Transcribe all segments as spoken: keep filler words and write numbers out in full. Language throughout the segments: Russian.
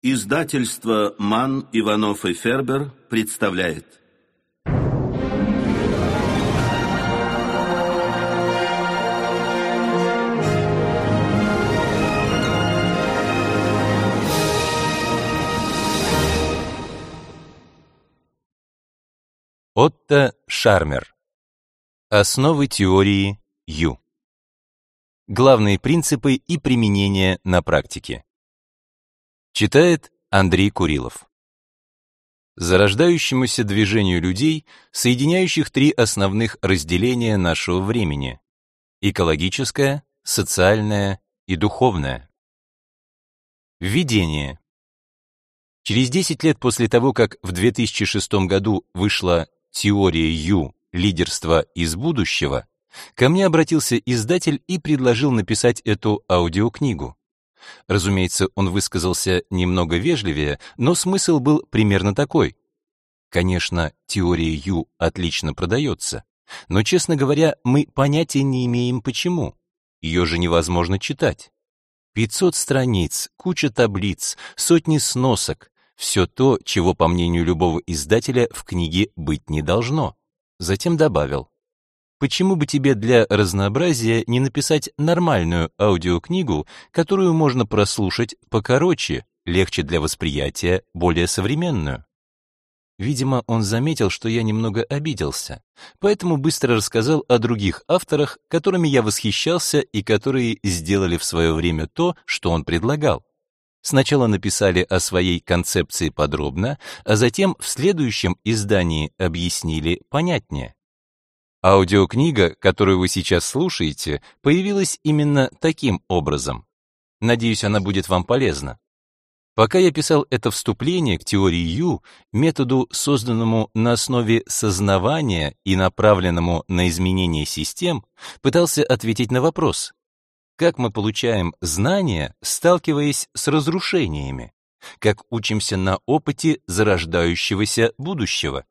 Издательство «Манн, Иванов и Фербер» представляет. Отто Шармер. Основы теории Ю. Главные принципы и применение на практике. Читает Андрей Курилов. Зарождающемуся движению людей, соединяющих три основных разделения нашего времени: экологическое, социальное и духовное. Введение. Через десять лет после того, как в две тысячи шестом году вышла «Теория Ю. Лидерство из будущего», ко мне обратился издатель и предложил написать эту аудиокнигу. Разумеется, он высказался немного вежливее, но смысл был примерно такой. Конечно, теория Ю отлично продается, но, честно говоря, мы понятия не имеем почему. Ее же невозможно читать. пятьсот страниц, куча таблиц, сотни сносок — все то, чего, по мнению любого издателя, в книге быть не должно. Затем добавил: почему бы тебе для разнообразия не написать нормальную аудиокнигу, которую можно прослушать покороче, легче для восприятия, более современную? Видимо, он заметил, что я немного обиделся, поэтому быстро рассказал о других авторах, которыми я восхищался и которые сделали в свое время то, что он предлагал. Сначала написали о своей концепции подробно, а затем в следующем издании объяснили понятнее. Аудиокнига, которую вы сейчас слушаете, появилась именно таким образом. Надеюсь, она будет вам полезна. Пока я писал это вступление к теории Ю, методу, созданному на основе сознавания и направленному на изменение систем, пытался ответить на вопрос: как мы получаем знания, сталкиваясь с разрушениями? Как учимся на опыте зарождающегося будущего?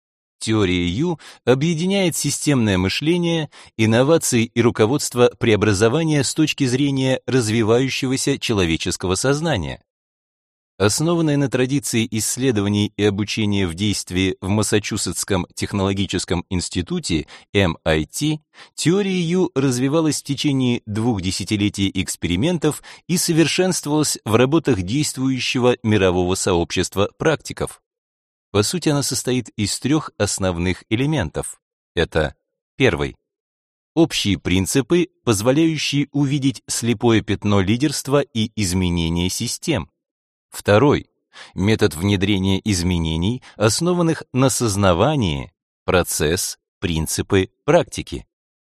Теория Ю объединяет системное мышление, инновации и руководство преобразования с точки зрения развивающегося человеческого сознания. Основанная на традиции исследований и обучения в действии в Массачусетском технологическом институте эм ай ти, теория Ю развивалась в течение двух десятилетий экспериментов и совершенствовалась в работах действующего мирового сообщества практиков. По сути, она состоит из трех основных элементов. Это: первый — общие принципы, позволяющие увидеть слепое пятно лидерства и изменения систем. Второй — метод внедрения изменений, основанных на сознавании, процесс, принципы, практики.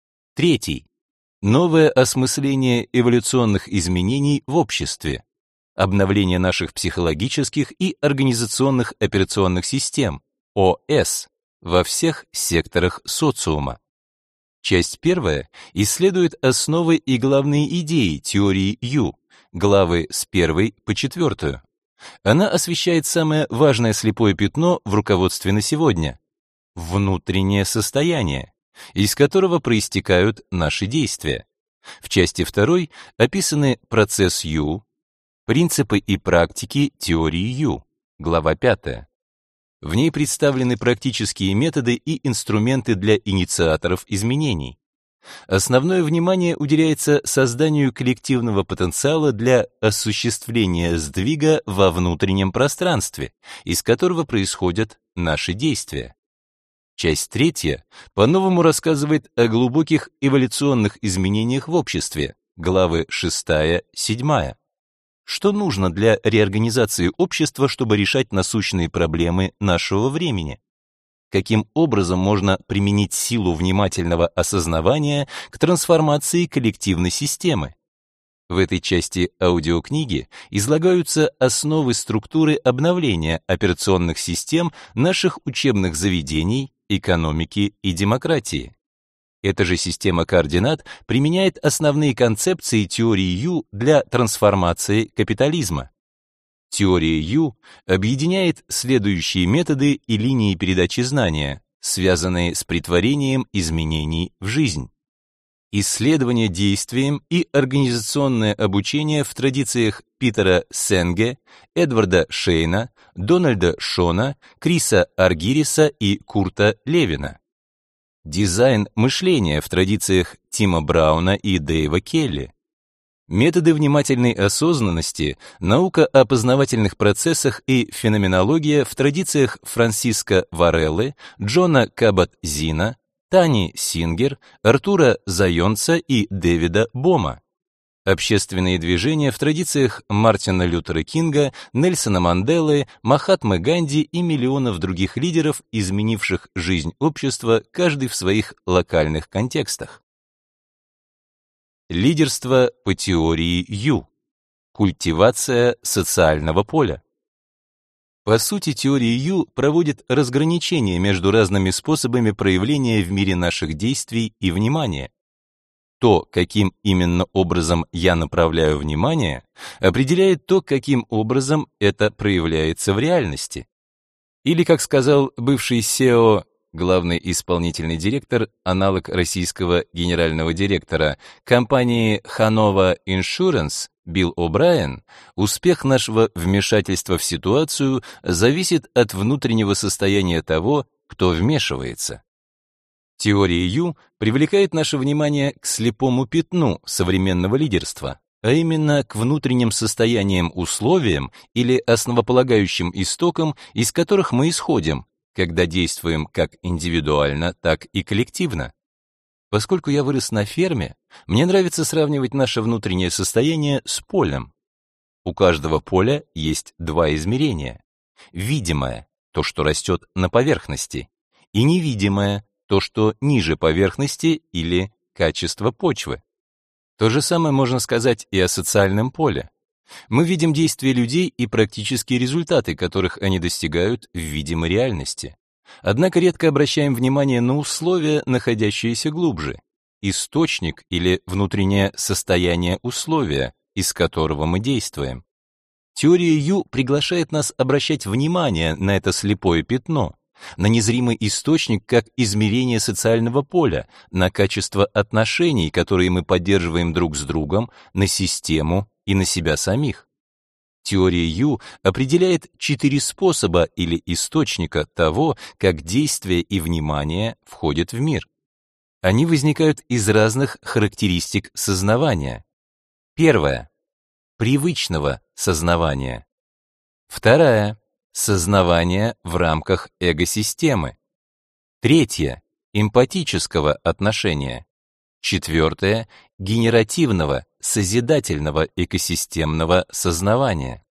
Третий — новое осмысление эволюционных изменений в обществе, обновление наших психологических и организационных операционных систем, о эс, во всех секторах социума. Часть первая исследует основы и главные идеи теории Ю, главы с первой по четвертую. Она освещает самое важное слепое пятно в руководстве на сегодня — внутреннее состояние, из которого проистекают наши действия. В части второй описаны процесс Ю, принципы и практики теории Ю, глава пятая. В ней представлены практические методы и инструменты для инициаторов изменений. Основное внимание уделяется созданию коллективного потенциала для осуществления сдвига во внутреннем пространстве, из которого происходят наши действия. Часть третья по-новому рассказывает о глубоких эволюционных изменениях в обществе, главы шестая-седьмая. Что нужно для реорганизации общества, чтобы решать насущные проблемы нашего времени? Каким образом можно применить силу внимательного осознавания к трансформации коллективной системы? В этой части аудиокниги излагаются основы структуры обновления операционных систем наших учебных заведений, экономики и демократии. Эта же система координат применяет основные концепции теории Ю для трансформации капитализма. Теория Ю объединяет следующие методы и линии передачи знания, связанные с претворением изменений в жизнь. исследование действием и организационное обучение в традициях Питера Сенге, Эдварда Шейна, Дональда Шона, Криса Аргириса и Курта Левина. Дизайн мышления в традициях Тима Брауна и Дэйва Келли. Методы внимательной осознанности, наука о познавательных процессах и феноменология в традициях Франсиско Вареллы, Джона Кабат-Зина, Тани Сингер, Артура Зайонца и Дэвида Бома. Общественные движения в традициях Мартина Лютера Кинга, Нельсона Манделы, Махатмы Ганди и миллионов других лидеров, изменивших жизнь общества, каждый в своих локальных контекстах. Лидерство по теории Ю. Культивация социального поля. По сути, теория Ю проводит разграничение между разными способами проявления в мире наших действий и внимания. То, каким именно образом я направляю внимание, определяет то, каким образом это проявляется в реальности. Или, как сказал бывший сео, главный исполнительный директор, аналог российского генерального директора компании Hanover Insurance Билл О'Брайен, успех нашего вмешательства в ситуацию зависит от внутреннего состояния того, кто вмешивается. Теория Ю привлекает наше внимание к слепому пятну современного лидерства, а именно к внутренним состояниям, условиям или основополагающим истокам, из которых мы исходим, когда действуем как индивидуально, так и коллективно. Поскольку я вырос на ферме, мне нравится сравнивать наше внутреннее состояние с полем. У каждого поля есть два измерения. Видимое — то, что растет на поверхности, и невидимое — то, что ниже поверхности или качество почвы. То же самое можно сказать и о социальном поле. Мы видим действия людей и практические результаты, которых они достигают в видимой реальности. Однако редко обращаем внимание на условия, находящиеся глубже, источник или внутреннее состояние условия, из которого мы действуем. Теория Ю приглашает нас обращать внимание на это слепое пятно, на незримый источник как измерение социального поля, на качество отношений, которые мы поддерживаем друг с другом, на систему и на себя самих. Теория Ю определяет четыре способа или источника того, как действие и внимание входят в мир. Они возникают из разных характеристик сознавания. Первое — привычного сознавания. Второе — сознавание в рамках эго-системы. Третье — эмпатического отношения. Четвертое — генеративного, созидательного экосистемного сознавания.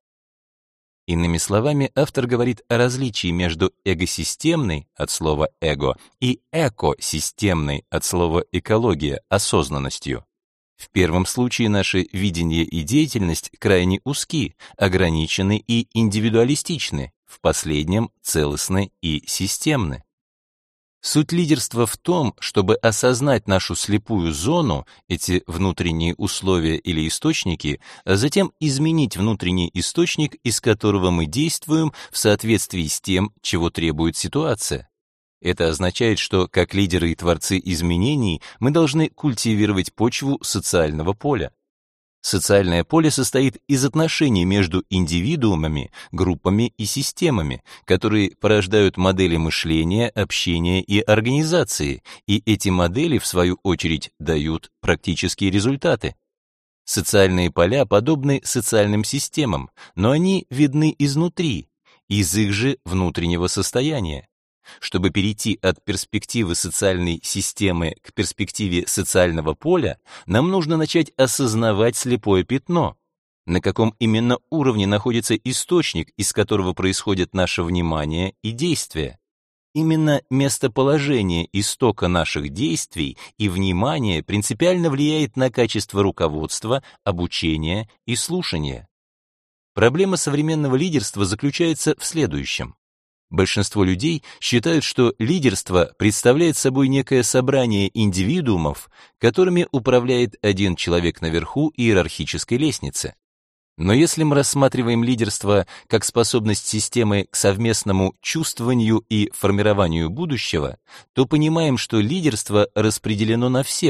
Иными словами, автор говорит о различии между эгосистемной, от слова «эго», и экосистемной, от слова «экология», осознанностью. В первом случае наше видение и деятельность крайне узки, ограничены и индивидуалистичны, в последнем — целостны и системны. Суть лидерства в том, чтобы осознать нашу слепую зону, эти внутренние условия или источники, а затем изменить внутренний источник, из которого мы действуем в соответствии с тем, чего требует ситуация. Это означает, что, как лидеры и творцы изменений, мы должны культивировать почву социального поля. Социальное поле состоит из отношений между индивидуумами, группами и системами, которые порождают модели мышления, общения и организации, и эти модели, в свою очередь, дают практические результаты. Социальные поля подобны социальным системам, но они видны изнутри, из их же внутреннего состояния. Чтобы перейти от перспективы социальной системы к перспективе социального поля, нам нужно начать осознавать слепое пятно, на каком именно уровне находится источник, из которого происходит наше внимание и действие. Именно местоположение истока наших действий и внимания принципиально влияет на качество руководства, обучения и слушания. Проблема современного лидерства заключается в следующем. Большинство людей считают, что лидерство представляет собой некое собрание индивидуумов, которыми управляет один человек наверху иерархической лестницы. Но если мы рассматриваем лидерство как способность системы к совместному чувствованию и формированию будущего, то понимаем, что лидерство распределено на всех,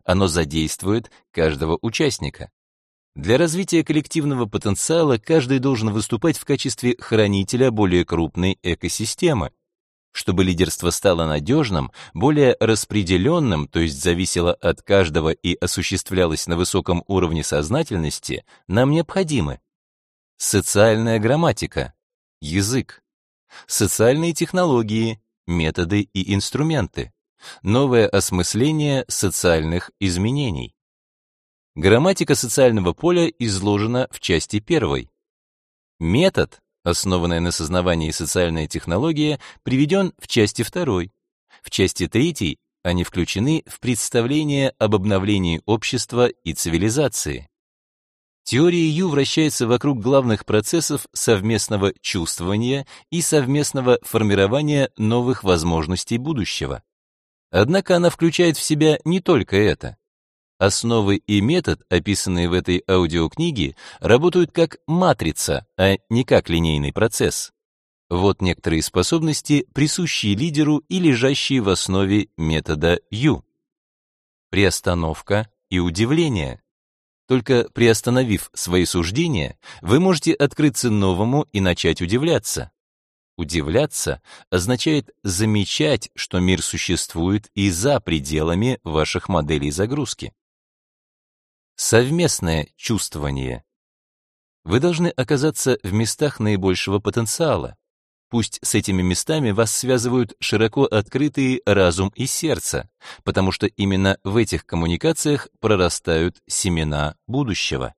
Оно задействует каждого участника. Для развития коллективного потенциала каждый должен выступать в качестве хранителя более крупной экосистемы. Чтобы лидерство стало надежным, более распределенным, то есть зависело от каждого и осуществлялось на высоком уровне сознательности, нам необходимы социальная грамматика, язык, социальные технологии, методы и инструменты, новое осмысление социальных изменений. Грамматика социального поля изложена в части первой. Метод, основанная на сознавании социальная технология, приведен в части второй. В части третьей они включены в представление об обновлении общества и цивилизации. Теория Ю вращается вокруг главных процессов совместного чувствования и совместного формирования новых возможностей будущего. Однако она включает в себя не только это. Основы и метод, описанные в этой аудиокниге, работают как матрица, а не как линейный процесс. Вот некоторые способности, присущие лидеру и лежащие в основе метода Ю. Приостановка и удивление. Только приостановив свои суждения, вы можете открыться новому и начать удивляться. Удивляться означает замечать, что мир существует и за пределами ваших моделей загрузки. Совместное чувствование. Вы должны оказаться в местах наибольшего потенциала. Пусть с этими местами вас связывают широко открытые разум и сердце, потому что именно в этих коммуникациях прорастают семена будущего.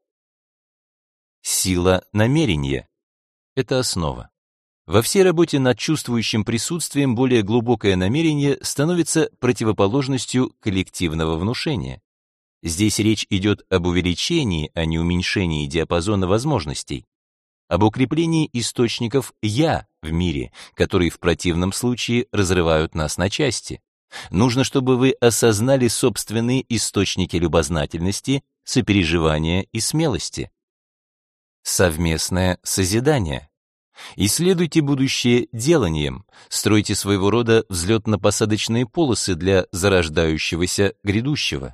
Сила намерения — это основа. Во всей работе над чувствующим присутствием более глубокое намерение становится противоположностью коллективного внушения. Здесь речь идет об увеличении, а не уменьшении диапазона возможностей, об укреплении источников «я» в мире, которые в противном случае разрывают нас на части. Нужно, чтобы вы осознали собственные источники любознательности, сопереживания и смелости. Совместное созидание. Исследуйте будущее деланием, стройте своего рода взлетно-посадочные полосы для зарождающегося грядущего.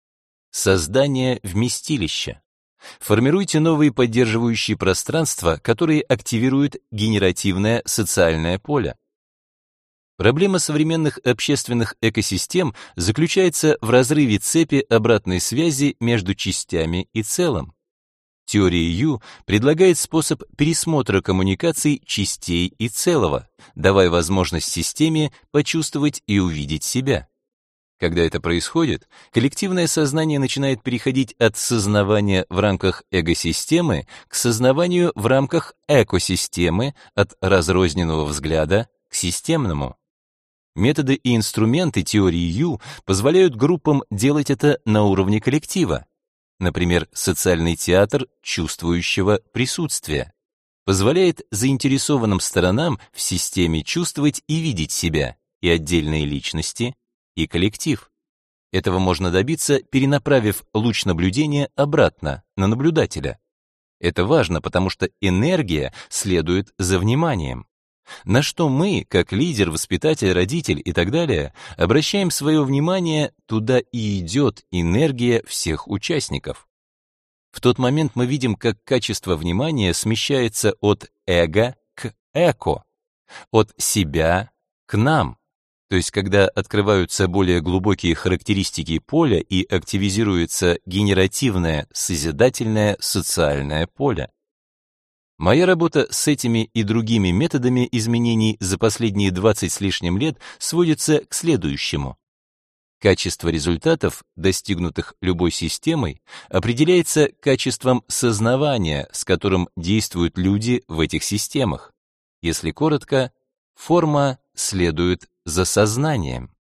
Создание вместилища. Формируйте новые поддерживающие пространства, которые активируют генеративное социальное поле. Проблема современных общественных экосистем заключается в разрыве цепи обратной связи между частями и целым. Теория Ю предлагает способ пересмотра коммуникаций частей и целого, давая возможность системе почувствовать и увидеть себя. Когда это происходит, коллективное сознание начинает переходить от сознавания в рамках эгосистемы к сознаванию в рамках экосистемы, от разрозненного взгляда к системному. Методы и инструменты теории Ю позволяют группам делать это на уровне коллектива. Например, социальный театр чувствующего присутствия позволяет заинтересованным сторонам в системе чувствовать и видеть себя, и отдельные личности, и коллектив. Этого можно добиться, перенаправив луч наблюдения обратно, на наблюдателя. Это важно, потому что энергия следует за вниманием. На что мы, как лидер, воспитатель, родитель и так далее, обращаем свое внимание, туда и идет энергия всех участников. В тот момент мы видим, как качество внимания смещается от эго к эко, от себя к нам. То есть, когда открываются более глубокие характеристики поля и активизируется генеративное, созидательное, социальное поле. Моя работа с этими и другими методами изменений за последние двадцать с лишним лет сводится к следующему. Качество результатов, достигнутых любой системой, определяется качеством сознавания, с которым действуют люди в этих системах. Если коротко, форма следует за сознанием.